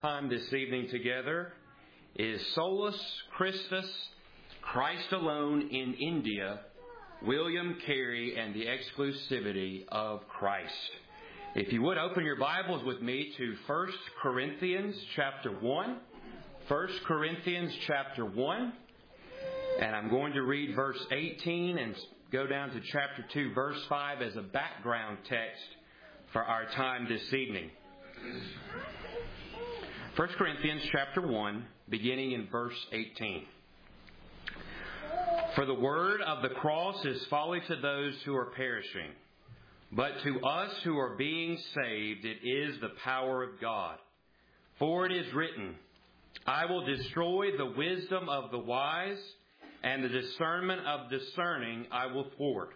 Time this evening together is Solus Christus, Christ Alone in India, William Carey and the Exclusivity of Christ. If you would open your Bibles with me to 1 Corinthians chapter 1. 1 Corinthians chapter 1. And I'm going to read verse 18 and go down to chapter 2, verse 5 as a background text for our time this evening. 1 Corinthians chapter 1, beginning in verse 18. For the word of the cross is folly to those who are perishing, but to us who are being saved it is the power of God. For it is written, I will destroy the wisdom of the wise, and the discernment of discerning I will thwart.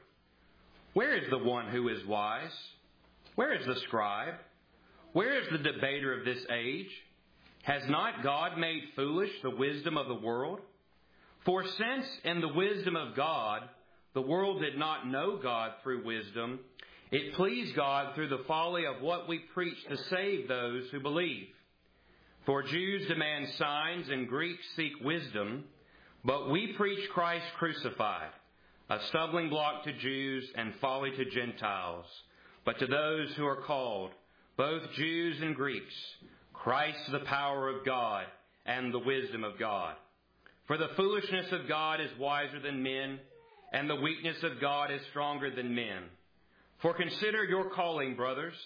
Where is the one who is wise? Where is the scribe? Where is the debater of this age? Has not God made foolish the wisdom of the world? For since in the wisdom of God, the world did not know God through wisdom, it pleased God through the folly of what we preach to save those who believe. For Jews demand signs and Greeks seek wisdom, but we preach Christ crucified, a stumbling block to Jews and folly to Gentiles. But to those who are called, both Jews and Greeks, Christ the power of God and the wisdom of God. For the foolishness of God is wiser than men, and the weakness of God is stronger than men. For consider your calling, brothers.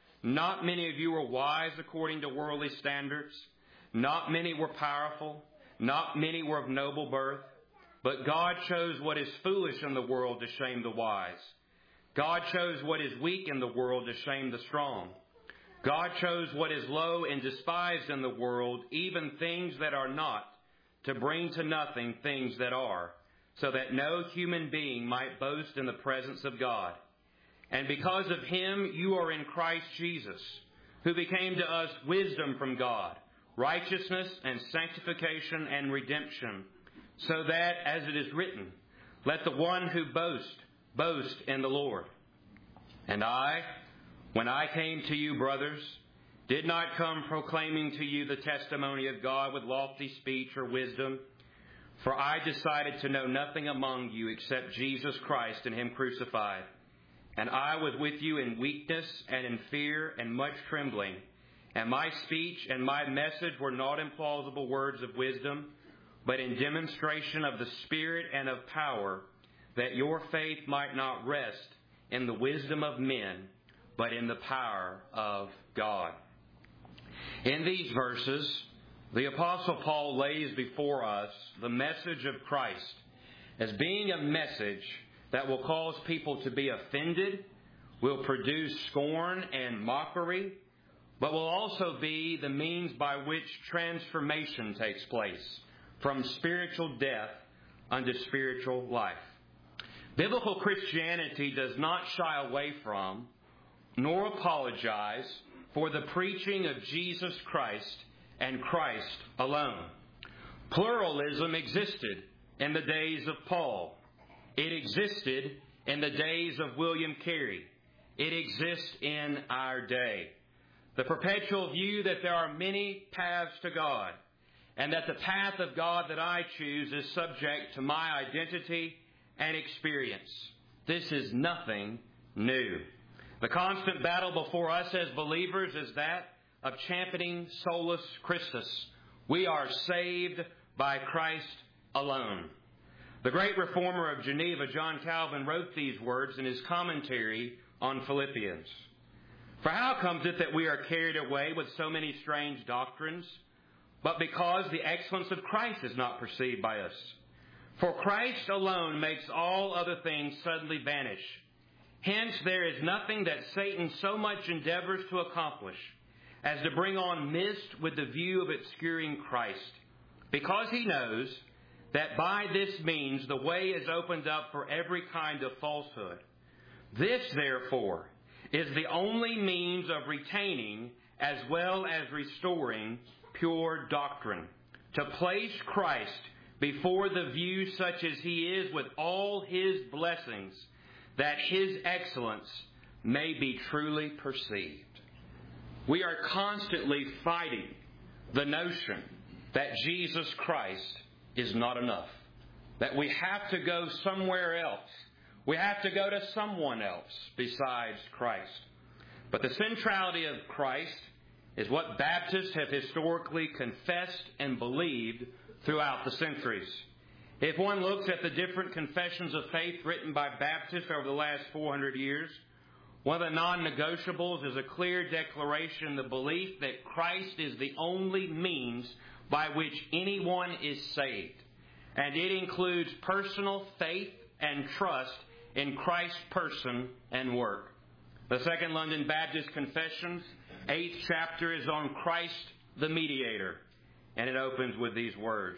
Not many of you were wise according to worldly standards. Not many were powerful. Not many were of noble birth. But God chose what is foolish in the world to shame the wise. God chose what is weak in the world to shame the strong. God chose what is low and despised in the world, even things that are not, to bring to nothing things that are, so that no human being might boast in the presence of God. And because of him you are in Christ Jesus, who became to us wisdom from God, righteousness and sanctification and redemption, so that, as it is written, let the one who boasts, boast in the Lord. And I, when I came to you, brothers, did not come proclaiming to you the testimony of God with lofty speech or wisdom, for I decided to know nothing among you except Jesus Christ and him crucified. And I was with you in weakness and in fear and much trembling. And my speech and my message were not in plausible words of wisdom, but in demonstration of the Spirit and of power, that your faith might not rest in the wisdom of men, but in the power of God. In these verses, the Apostle Paul lays before us the message of Christ as being a message that will cause people to be offended, will produce scorn and mockery, but will also be the means by which transformation takes place from spiritual death unto spiritual life. Biblical Christianity does not shy away from nor apologize for the preaching of Jesus Christ and Christ alone. Pluralism existed in the days of Paul. It existed in the days of William Carey. It exists in our day. The perpetual view that there are many paths to God, and that the path of God that I choose is subject to my identity and experience. This is nothing new. The constant battle before us as believers is that of championing Solus Christus. We are saved by Christ alone. The great reformer of Geneva, John Calvin, wrote these words in his commentary on Philippians. For how comes it that we are carried away with so many strange doctrines, but because the excellence of Christ is not perceived by us? For Christ alone makes all other things suddenly vanish. Hence there is nothing that Satan so much endeavors to accomplish as to bring on mist with the view of obscuring Christ, because he knows that by this means the way is opened up for every kind of falsehood. This, therefore, is the only means of retaining as well as restoring pure doctrine, to place Christ before the view such as he is with all his blessings, that his excellence may be truly perceived. We are constantly fighting the notion that Jesus Christ is not enough, that we have to go somewhere else. We have to go to someone else besides Christ. But the centrality of Christ is what Baptists have historically confessed and believed throughout the centuries. If one looks at the different confessions of faith written by Baptists over the last 400 years, one of the non-negotiables is a clear declaration, the belief that Christ is the only means by which anyone is saved. And it includes personal faith and trust in Christ's person and work. The Second London Baptist Confession's 8th chapter is on Christ the mediator, and it opens with these words: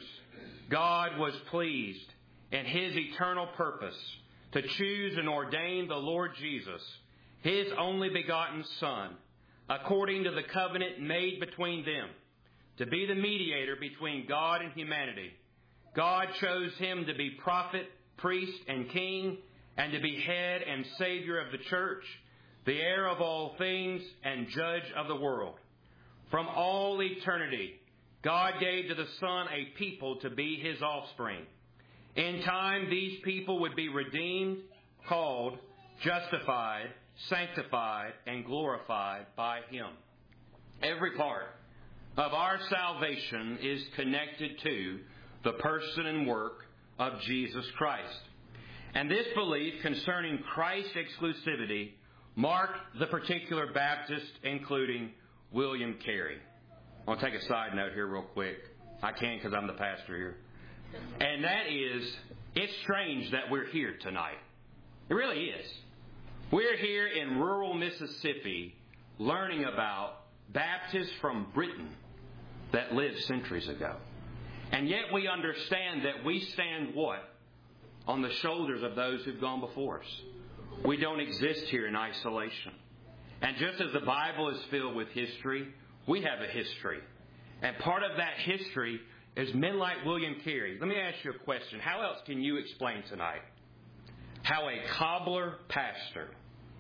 God was pleased in His eternal purpose to choose and ordain the Lord Jesus, His only begotten Son, according to the covenant made between them, to be the mediator between God and humanity. God chose Him to be prophet, priest, and king, and to be head and Savior of the church, the heir of all things and judge of the world. From all eternity, God gave to the Son a people to be His offspring. In time, these people would be redeemed, called, justified, sanctified, and glorified by Him. Every part of our salvation is connected to the person and work of Jesus Christ. And this belief concerning Christ's exclusivity marked the particular Baptist, including William Carey. I want to take a side note here real quick. I can because I'm the pastor here. And that is, it's strange that we're here tonight. It really is. We're here in rural Mississippi learning about Baptists from Britain that lived centuries ago. And yet we understand that we stand what? On the shoulders of those who've gone before us. We don't exist here in isolation. And just as the Bible is filled with history, we have a history. And part of that history is men like William Carey. Let me ask you a question. How else can you explain tonight how a cobbler pastor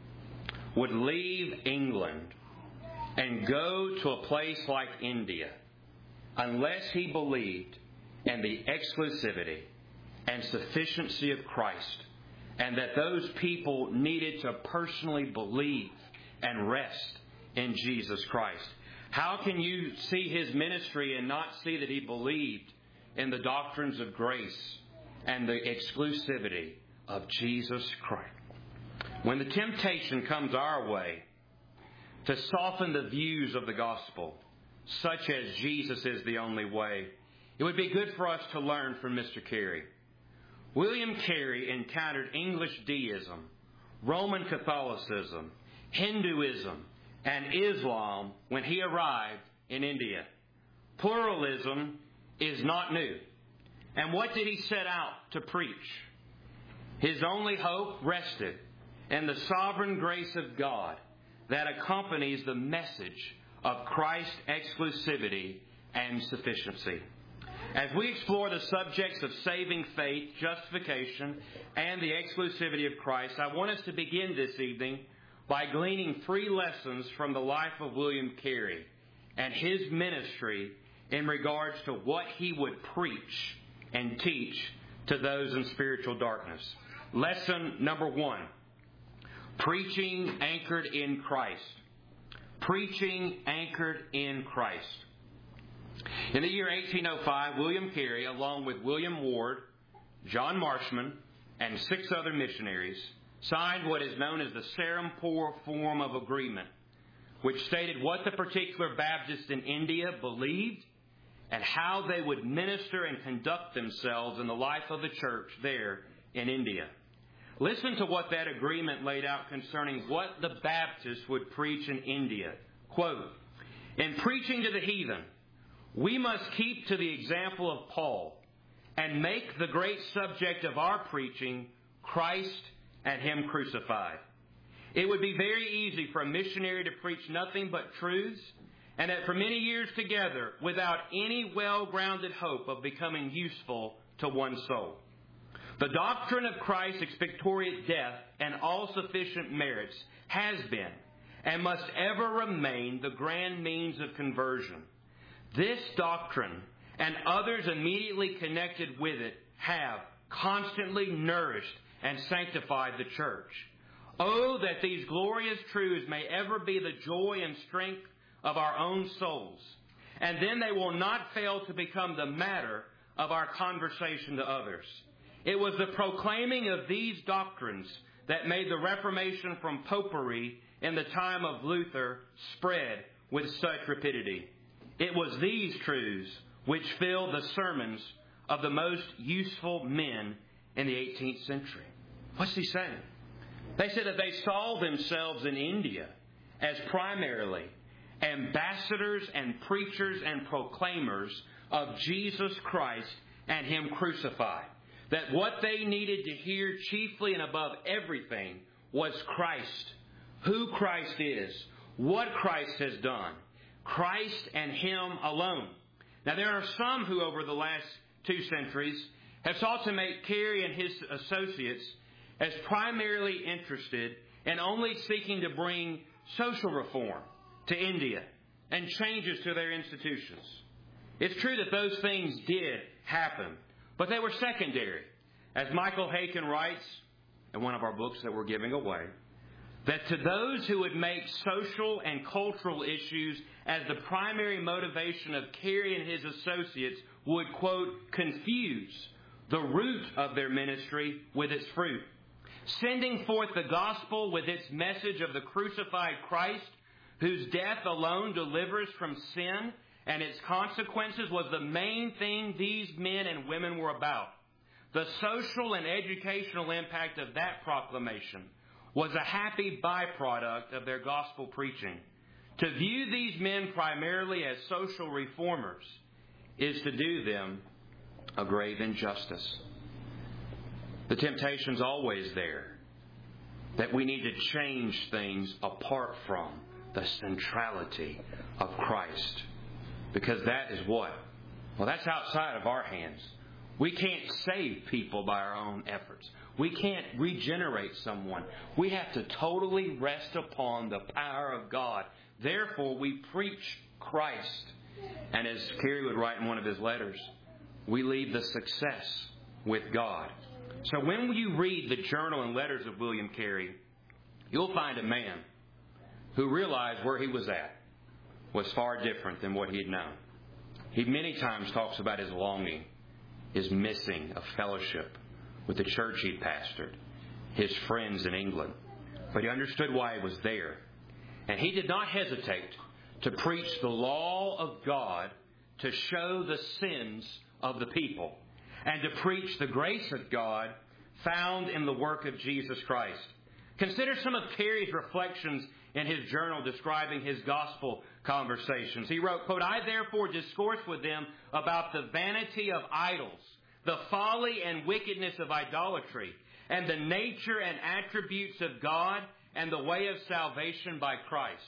would leave England and go to a place like India unless he believed in the exclusivity and sufficiency of Christ, and that those people needed to personally believe and rest in Jesus Christ? How can you see his ministry and not see that he believed in the doctrines of grace and the exclusivity of Jesus Christ? When the temptation comes our way to soften the views of the gospel, such as Jesus is the only way, it would be good for us to learn from Mr. Carey. William Carey encountered English deism, Roman Catholicism, Hinduism, and Islam when he arrived in India. Pluralism is not new. And what did he set out to preach? His only hope rested in the sovereign grace of God that accompanies the message of Christ's exclusivity and sufficiency. As we explore the subjects of saving faith, justification, and the exclusivity of Christ, I want us to begin this evening by gleaning 3 lessons from the life of William Carey and his ministry in regards to what he would preach and teach to those in spiritual darkness. Lesson number 1, preaching anchored in Christ. Preaching anchored in Christ. In the year 1805, William Carey, along with William Ward, John Marshman, and 6 other missionaries, signed what is known as the Serampore Form of Agreement, which stated what the particular Baptists in India believed and how they would minister and conduct themselves in the life of the church there in India. Listen to what that agreement laid out concerning what the Baptists would preach in India. Quote, "In preaching to the heathen, we must keep to the example of Paul and make the great subject of our preaching Christ and Him crucified. It would be very easy for a missionary to preach nothing but truths, and that for many years together, without any well-grounded hope of becoming useful to one soul. The doctrine of Christ's expiatory death and all sufficient merits has been and must ever remain the grand means of conversion. This doctrine and others immediately connected with it have constantly nourished and sanctified the church. Oh, that these glorious truths may ever be the joy and strength of our own souls, and then they will not fail to become the matter of our conversation to others. It was the proclaiming of these doctrines that made the Reformation from popery in the time of Luther spread with such rapidity. It was these truths which filled the sermons of the most useful men in the 18th century. What's he saying? They said that they saw themselves in India as primarily ambassadors and preachers and proclaimers of Jesus Christ and Him crucified. That what they needed to hear chiefly and above everything was Christ, who Christ is, what Christ has done, Christ and Him alone. Now there are some who over the last 2 centuries have sought to make Carey and his associates as primarily interested in only seeking to bring social reform to India and changes to their institutions. It's true that those things did happen, but they were secondary. As Michael Haykin writes in one of our books that we're giving away, that to those who would make social and cultural issues as the primary motivation of Carey and his associates would, quote, confuse the root of their ministry with its fruit. Sending forth the gospel with its message of the crucified Christ, whose death alone delivers from sin and its consequences, was the main thing these men and women were about. The social and educational impact of that proclamation was a happy byproduct of their gospel preaching. To view these men primarily as social reformers is to do them a grave injustice. The temptation's always there that we need to change things apart from the centrality of Christ. Because that is what? Well, that's outside of our hands. We can't save people by our own efforts. We can't regenerate someone. We have to totally rest upon the power of God. Therefore, we preach Christ. And as Carey would write in one of his letters, we leave the success with God. So when you read the journal and letters of William Carey, you'll find a man who realized where he was at was far different than what he had known. He many times talks about his longing, his missing of fellowship with the church he'd pastored, his friends in England. But he understood why he was there. And he did not hesitate to preach the law of God to show the sins of the people and to preach the grace of God found in the work of Jesus Christ. Consider some of Carey's reflections in his journal describing his gospel conversations. He wrote, quote, I therefore discourse with them about the vanity of idols, the folly and wickedness of idolatry, and the nature and attributes of God and the way of salvation by Christ.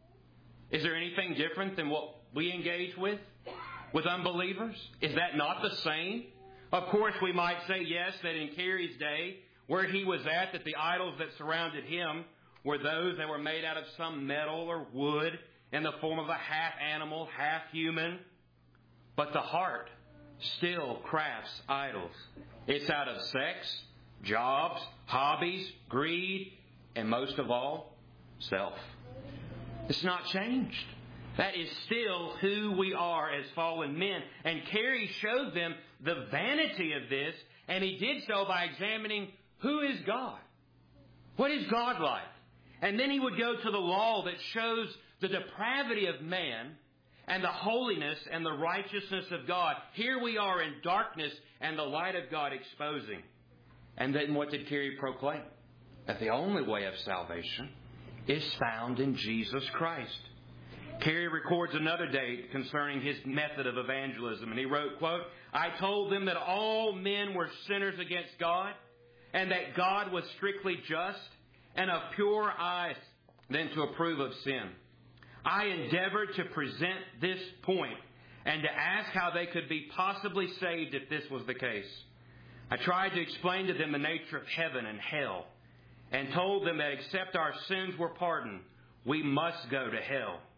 Is there anything different than what we engage with unbelievers? Is that not the same? Of course, we might say, yes, that in Carey's day, where he was at, that the idols that surrounded him were those that were made out of some metal or wood in the form of a half animal, half human. But the heart still crafts idols. It's out of sex, jobs, hobbies, greed, and most of all, self. It's not changed. That is still who we are as fallen men. And Carey showed them the vanity of this, and he did so by examining who is God. What is God like? And then he would go to the law that shows the depravity of man and the holiness and the righteousness of God. Here we are in darkness and the light of God exposing. And then what did Carey proclaim? That the only way of salvation is found in Jesus Christ. Carey records another date concerning his method of evangelism. And he wrote, quote, I told them that all men were sinners against God and that God was strictly just and of purer eyes than to approve of sin. I endeavored to present this point and to ask how they could be possibly saved if this was the case. I tried to explain to them the nature of heaven and hell and told them that except our sins were pardoned, we must go to hell.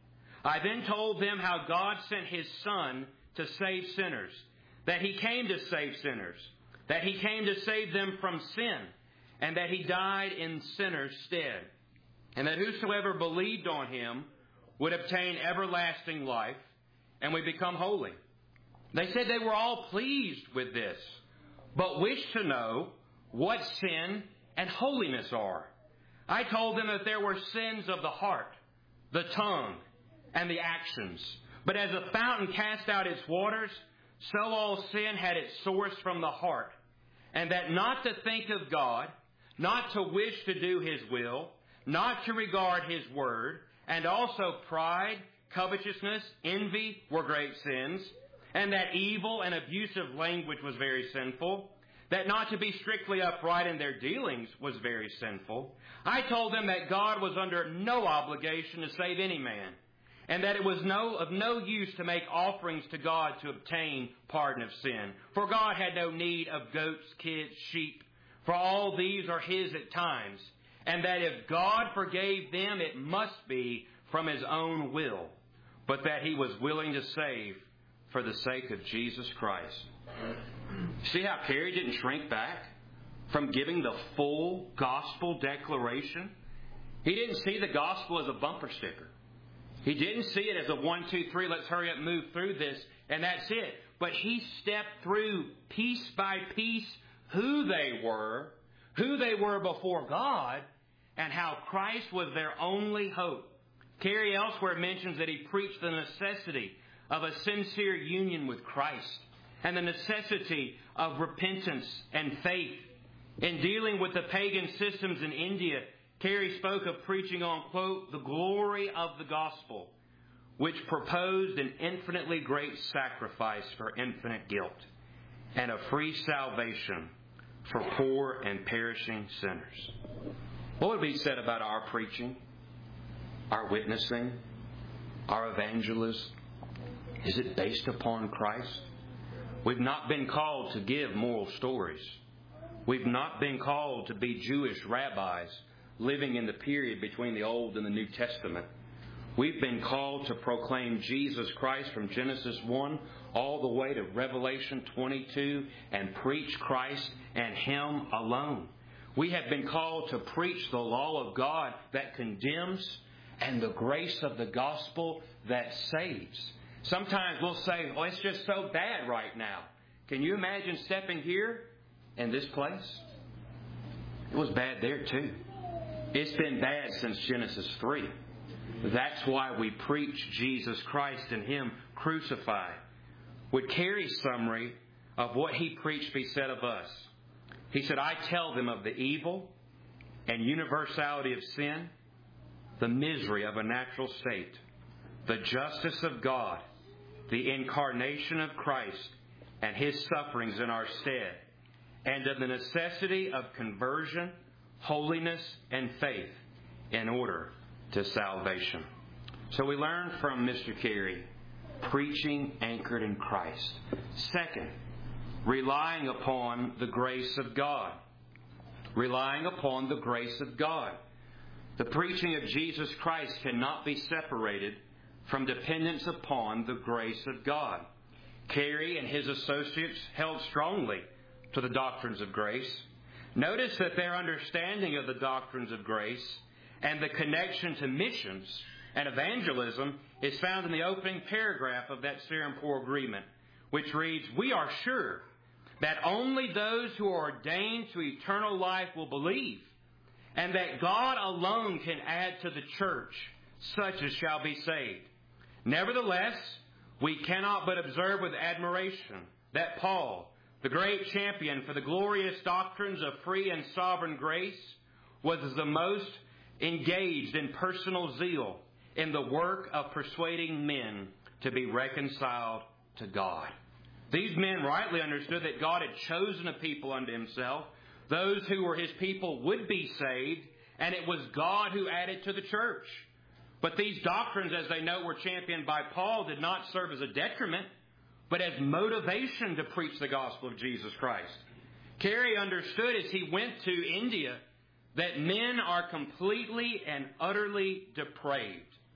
I then told them how God sent His Son to save sinners, that He came to save sinners, that He came to save them from sin, and that He died in sinners' stead, and that whosoever believed on Him would obtain everlasting life and would become holy. They said they were all pleased with this, but wished to know what sin and holiness are. I told them that there were sins of the heart, the tongue, and the actions. But as a fountain cast out its waters, so all sin had its source from the heart. And that not to think of God, not to wish to do His will, not to regard His word, and also pride, covetousness, envy were great sins, and that evil and abusive language was very sinful, that not to be strictly upright in their dealings was very sinful. I told them that God was under no obligation to save any man, and that it was of no use to make offerings to God to obtain pardon of sin. For God had no need of goats, kids, sheep, for all these are His at times, and that if God forgave them, it must be from His own will, but that He was willing to save for the sake of Jesus Christ. See how Carey didn't shrink back from giving the full gospel declaration? He didn't see the gospel as a bumper sticker. He didn't see it as a 1, 2, 3, let's hurry up and move through this, and that's it. But he stepped through piece by piece who they were before God, and how Christ was their only hope. Carey elsewhere mentions that he preached the necessity of a sincere union with Christ and the necessity of repentance and faith. In dealing with the pagan systems in India, Carey spoke of preaching on, quote, the glory of the gospel, which proposed an infinitely great sacrifice for infinite guilt and a free salvation for poor and perishing sinners. What would be said about our preaching, our witnessing, our evangelism? Is it based upon Christ? We've not been called to give moral stories. We've not been called to be Jewish rabbis living in the period between the Old and the New Testament. We've been called to proclaim Jesus Christ from Genesis 1 all the way to Revelation 22 and preach Christ and Him alone. We have been called to preach the law of God that condemns and the grace of the gospel that saves. Sometimes we'll say, oh, it's just so bad right now. Can you imagine stepping here in this place? It was bad there too. It's been bad since Genesis 3. That's why we preach Jesus Christ and Him crucified. Would Carey's summary of what he preached be said of us? He said, I tell them of the evil and universality of sin, the misery of a natural state, the justice of God, the incarnation of Christ and His sufferings in our stead, and of the necessity of conversion, holiness, and faith in order to salvation. So we learn from Mr. Carey, preaching anchored in Christ. Second, relying upon the grace of God. Relying upon the grace of God. The preaching of Jesus Christ cannot be separated from dependence upon the grace of God. Carey and his associates held strongly to the doctrines of grace. Notice that their understanding of the doctrines of grace and the connection to missions and evangelism is found in the opening paragraph of that Serampore Agreement, which reads, we are sure that only those who are ordained to eternal life will believe, and that God alone can add to the church such as shall be saved. Nevertheless, we cannot but observe with admiration that Paul, the great champion for the glorious doctrines of free and sovereign grace, was the most engaged in personal zeal in the work of persuading men to be reconciled to God. These men rightly understood that God had chosen a people unto Himself. Those who were His people would be saved, and it was God who added to the church. But these doctrines, as they know, were championed by Paul, did not serve as a detriment, but as motivation to preach the gospel of Jesus Christ. Carey understood as he went to India that men are completely and utterly depraved.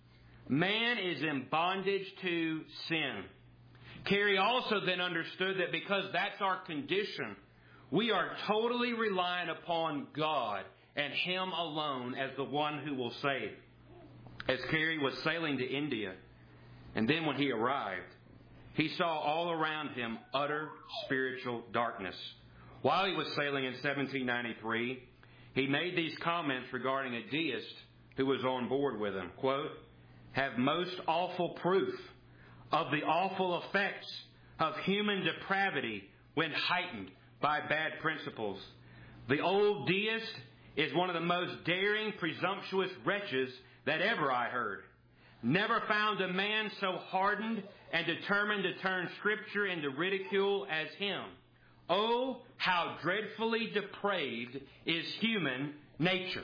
Man is in bondage to sin. Carey also then understood that because that's our condition, we are totally reliant upon God and Him alone as the one who will save. As Carey was sailing to India, and then when he arrived, he saw all around him utter spiritual darkness. While he was sailing in 1793, he made these comments regarding a deist who was on board with him. Quote, "Have most awful proof of the awful effects of human depravity when heightened by bad principles. The old deist is one of the most daring, presumptuous wretches that ever I heard. Never found a man so hardened and determined to turn Scripture into ridicule as him. Oh, how dreadfully depraved is human nature."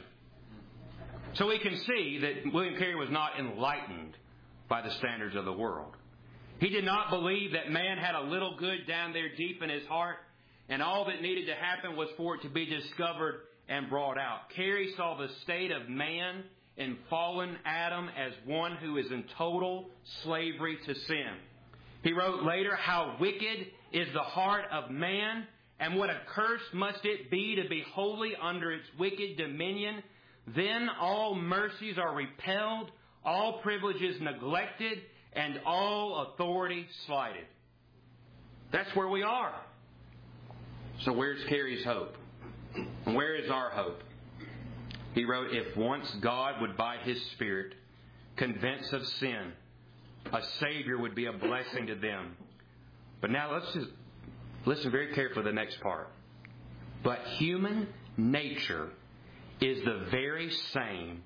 So we can see that William Carey was not enlightened by the standards of the world. He did not believe that man had a little good down there deep in his heart, and all that needed to happen was for it to be discovered and brought out. Carey saw the state of man in fallen Adam as one who is in total slavery to sin. He wrote later, "How wicked is the heart of man, and what a curse must it be to be wholly under its wicked dominion. Then all mercies are repelled, all privileges neglected, and all authority slighted." That's where we are. So where's Carey's hope? And where is our hope? He wrote, "If once God would by His Spirit convince of sin, a Savior would be a blessing to them." But now let's just listen very carefully to the next part. "But human nature is the very same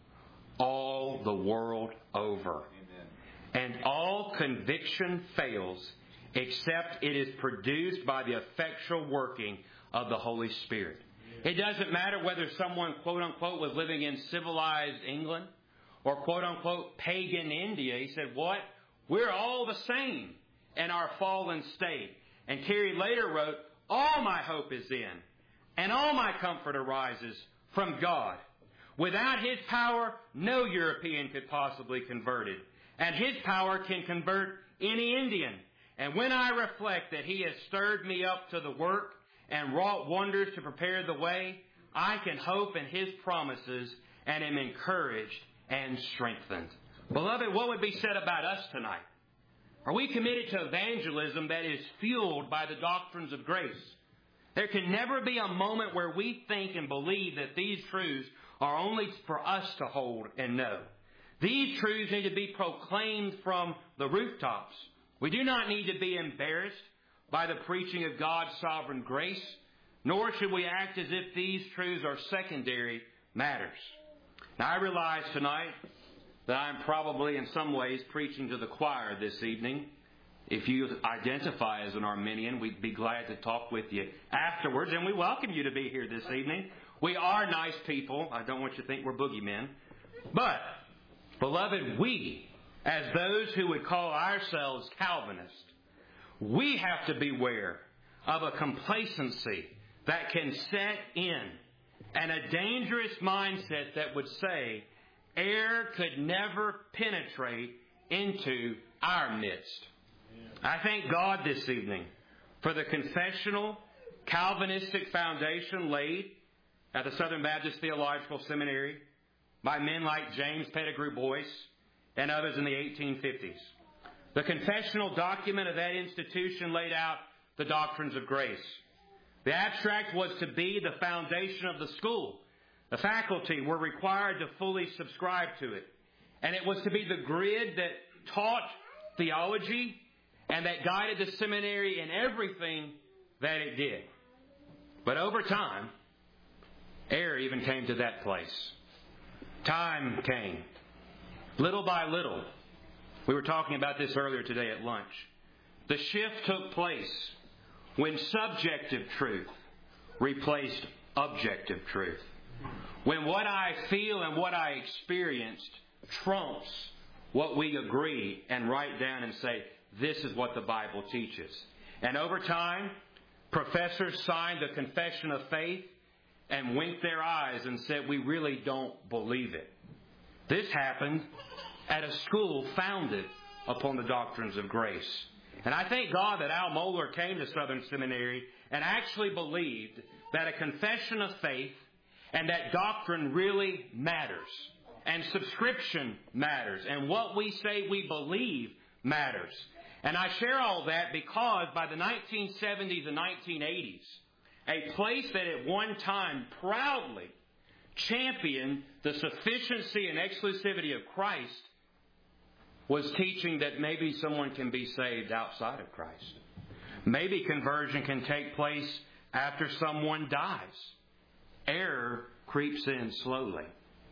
all the world over. Amen. And all conviction fails except it is produced by the effectual working of the Holy Spirit." It doesn't matter whether someone, quote unquote, was living in civilized England or, quote unquote, pagan India. He said, what? We're all the same in our fallen state. And Carey later wrote, "All my hope is in, and all my comfort arises from God. Without His power, no European could possibly convert it. And His power can convert any Indian. And when I reflect that He has stirred me up to the work and wrought wonders to prepare the way, I can hope in His promises and am encouraged and strengthened." Beloved, what would be said about us tonight? Are we committed to evangelism that is fueled by the doctrines of grace? There can never be a moment where we think and believe that these truths are only for us to hold and know. These truths need to be proclaimed from the rooftops. We do not need to be embarrassed by the preaching of God's sovereign grace, nor should we act as if these truths are secondary matters. Now, I realize tonight that I'm probably in some ways preaching to the choir this evening. If you identify as an Arminian, we'd be glad to talk with you afterwards, and we welcome you to be here this evening. We are nice people. I don't want you to think we're boogeymen. But, beloved, we, as those who would call ourselves Calvinists, we have to beware of a complacency that can set in, and a dangerous mindset that would say error could never penetrate into our midst. I thank God this evening for the confessional Calvinistic foundation laid at the Southern Baptist Theological Seminary by men like James Pettigrew Boyce and others in the 1850s. The confessional document of that institution laid out the doctrines of grace. The abstract was to be the foundation of the school. The faculty were required to fully subscribe to it. And it was to be the grid that taught theology and that guided the seminary in everything that it did. But over time, error even came to that place. Time came. Little by little. We were talking about this earlier today at lunch. The shift took place when subjective truth replaced objective truth. When what I feel and what I experienced trumps what we agree and write down and say, this is what the Bible teaches. And over time, professors signed the confession of faith and winked their eyes and said, we really don't believe it. This happened at a school founded upon the doctrines of grace. And I thank God that Al Mohler came to Southern Seminary and actually believed that a confession of faith and that doctrine really matters. And subscription matters. And what we say we believe matters. And I share all that because by the 1970s and 1980s, a place that at one time proudly championed the sufficiency and exclusivity of Christ was teaching that maybe someone can be saved outside of Christ. Maybe conversion can take place after someone dies. Error creeps in slowly.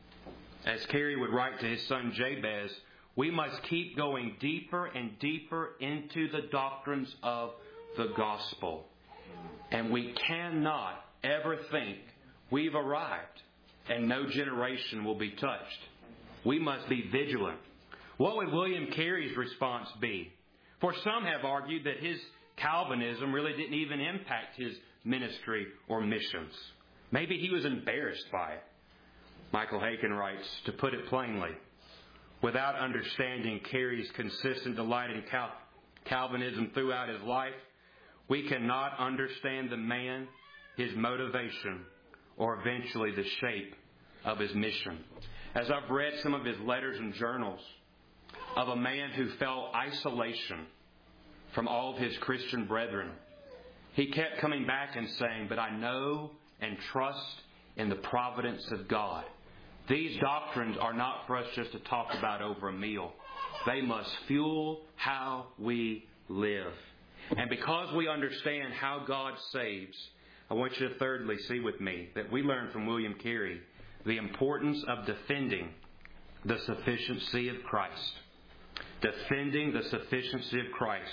As Carey would write to his son Jabez, we must keep going deeper and deeper into the doctrines of the gospel. And we cannot ever think we've arrived and no generation will be touched. We must be vigilant. What would William Carey's response be? For some have argued that his Calvinism really didn't even impact his ministry or missions. Maybe he was embarrassed by it. Michael Haykin writes, to put it plainly, without understanding Carey's consistent delight in Calvinism throughout his life, we cannot understand the man, his motivation, or eventually the shape of his mission. As I've read some of his letters and journals of a man who felt isolation from all of his Christian brethren, he kept coming back and saying, but I know and trust in the providence of God. These doctrines are not for us just to talk about over a meal. They must fuel how we live. And because we understand how God saves, I want you to thirdly see with me that we learn from William Carey the importance of defending the sufficiency of Christ. Defending the sufficiency of Christ.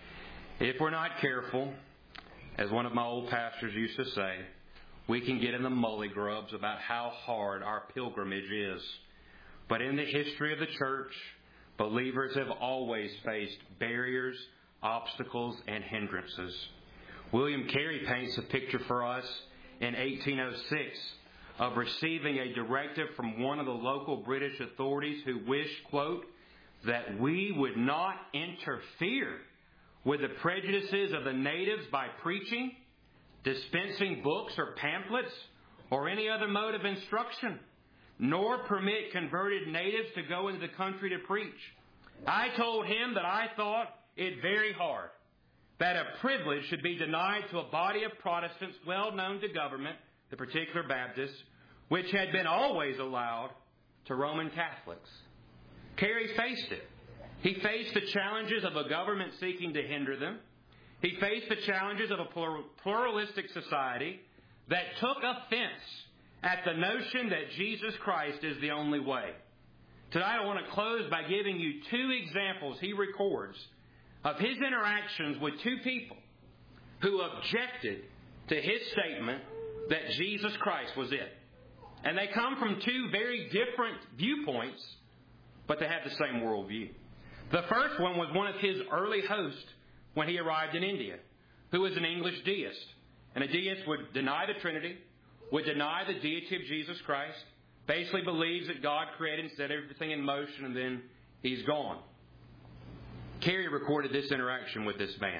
If we're not careful, as one of my old pastors used to say, we can get in the mully grubs about how hard our pilgrimage is. But in the history of the church, believers have always faced barriers, obstacles, and hindrances. William Carey paints a picture for us in 1806 of receiving a directive from one of the local British authorities who wished, quote, that we would not interfere with the prejudices of the natives by preaching, dispensing books or pamphlets, or any other mode of instruction, nor permit converted natives to go into the country to preach. I told him that I thought it very hard that a privilege should be denied to a body of Protestants well known to government, the particular Baptists, which had been always allowed to Roman Catholics. Carey faced it. He faced the challenges of a government seeking to hinder them. He faced the challenges of a pluralistic society that took offense at the notion that Jesus Christ is the only way. Tonight I want to close by giving you two examples he records of his interactions with two people who objected to his statement that Jesus Christ was it. And they come from two very different viewpoints, but they have the same worldview. The first one was one of his early hosts when he arrived in India, who was an English deist. And a deist would deny the Trinity, would deny the deity of Jesus Christ, basically believes that God created and set everything in motion and then he's gone. Carey recorded this interaction with this man.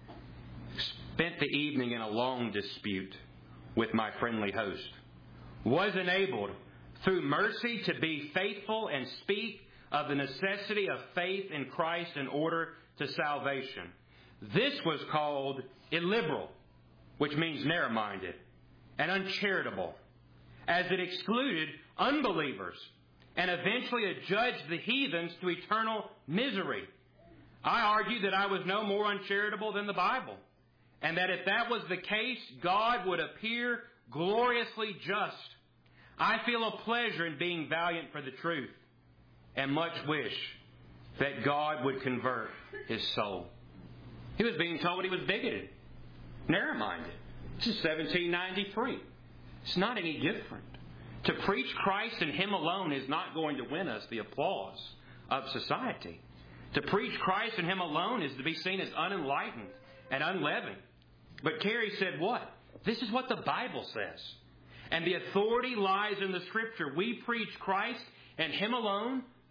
Spent the evening in a long dispute with my friendly host. Was enabled through mercy to be faithful and speak of the necessity of faith in Christ in order to salvation. This was called illiberal, which means narrow-minded, and uncharitable, as it excluded unbelievers and eventually adjudged the heathens to eternal misery. I argued that I was no more uncharitable than the Bible, and that if that was the case, God would appear gloriously just. I feel a pleasure in being valiant for the truth, and much wish that God would convert his soul. He was being told he was bigoted, narrow-minded. This is 1793. It's not any different. To preach Christ and him alone is not going to win us the applause of society. To preach Christ and him alone is to be seen as unenlightened and unleavened. But Carey said what? This is what the Bible says. And the authority lies in the Scripture. We preach Christ and him alone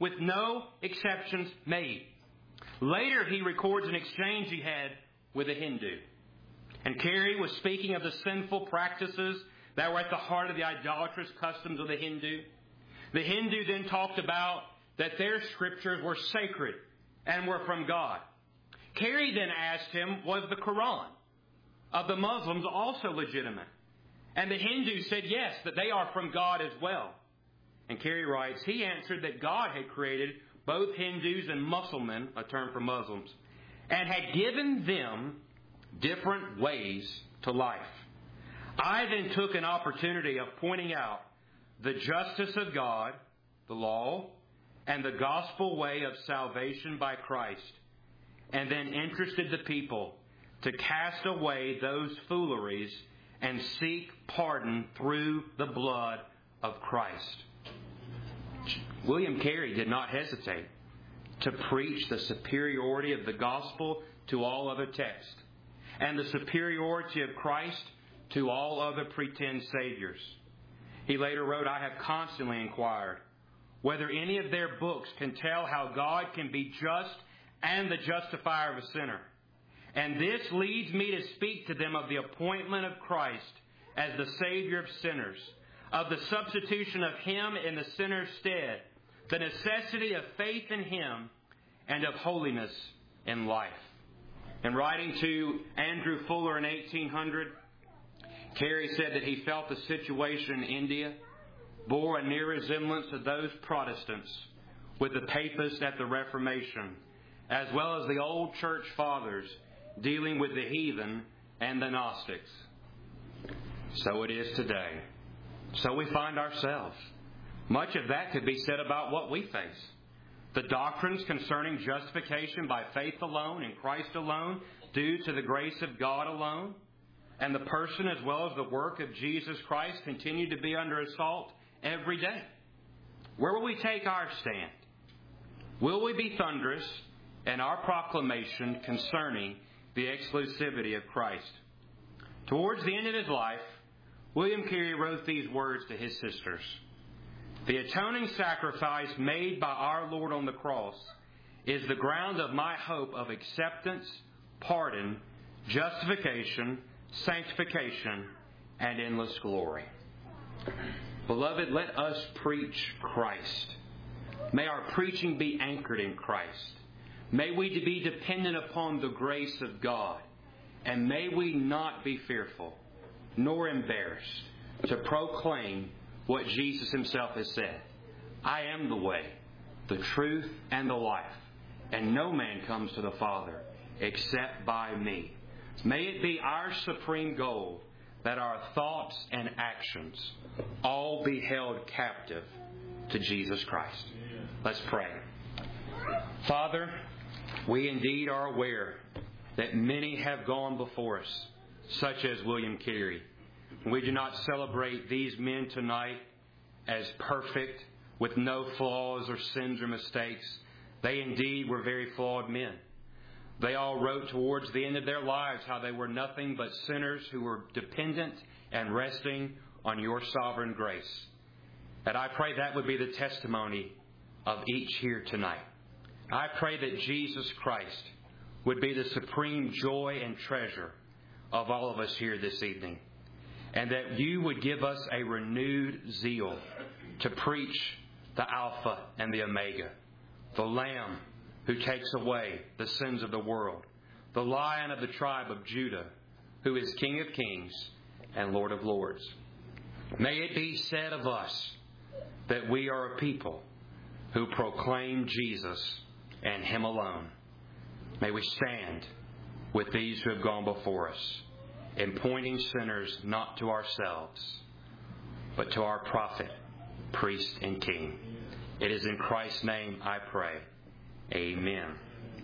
with no exceptions made. Later, he records an exchange he had with a Hindu. And Carey was speaking of the sinful practices that were at the heart of the idolatrous customs of the Hindu. The Hindu then talked about that their scriptures were sacred and were from God. Carey then asked him, was the Quran of the Muslims also legitimate? And the Hindu said, yes, that they are from God as well. And Carey writes, he answered that God had created both Hindus and Muslims, a term for Muslims, and had given them different ways to life. I then took an opportunity of pointing out the justice of God, the law, and the gospel way of salvation by Christ, and then interested the people to cast away those fooleries and seek pardon through the blood of Christ. William Carey did not hesitate to preach the superiority of the gospel to all other texts, and the superiority of Christ to all other pretend saviors. He later wrote, I have constantly inquired whether any of their books can tell how God can be just and the justifier of a sinner. And this leads me to speak to them of the appointment of Christ as the Savior of sinners, of the substitution of Him in the sinner's stead, the necessity of faith in Him, and of holiness in life. In writing to Andrew Fuller in 1800, Carey said that he felt the situation in India bore a near resemblance of those Protestants with the Papists at the Reformation, as well as the old church fathers dealing with the heathen and the Gnostics. So it is today. So we find ourselves. Much of that could be said about what we face. The doctrines concerning justification by faith alone in Christ alone, due to the grace of God alone, and the person as well as the work of Jesus Christ continue to be under assault every day. Where will we take our stand? Will we be thunderous in our proclamation concerning the exclusivity of Christ? Towards the end of his life, William Carey wrote these words to his sisters. The atoning sacrifice made by our Lord on the cross is the ground of my hope of acceptance, pardon, justification, sanctification, and endless glory. Beloved, let us preach Christ. May our preaching be anchored in Christ. May we be dependent upon the grace of God. And may we not be fearful nor embarrassed to proclaim what Jesus Himself has said. I am the way, the truth, and the life, and no man comes to the Father except by me. May it be our supreme goal that our thoughts and actions all be held captive to Jesus Christ. Let's pray. Father, we indeed are aware that many have gone before us, such as William Carey. We do not celebrate these men tonight as perfect, with no flaws or sins or mistakes. They indeed were very flawed men. They all wrote towards the end of their lives how they were nothing but sinners who were dependent and resting on your sovereign grace. And I pray that would be the testimony of each here tonight. I pray that Jesus Christ would be the supreme joy and treasure of all of us here this evening, and that you would give us a renewed zeal to preach the Alpha and the Omega, the Lamb who takes away the sins of the world, the Lion of the tribe of Judah, who is King of kings and Lord of lords. May it be said of us that we are a people who proclaim Jesus and Him alone. May we stand with these who have gone before us in pointing sinners not to ourselves, but to our prophet, priest, and king. It is in Christ's name I pray. Amen.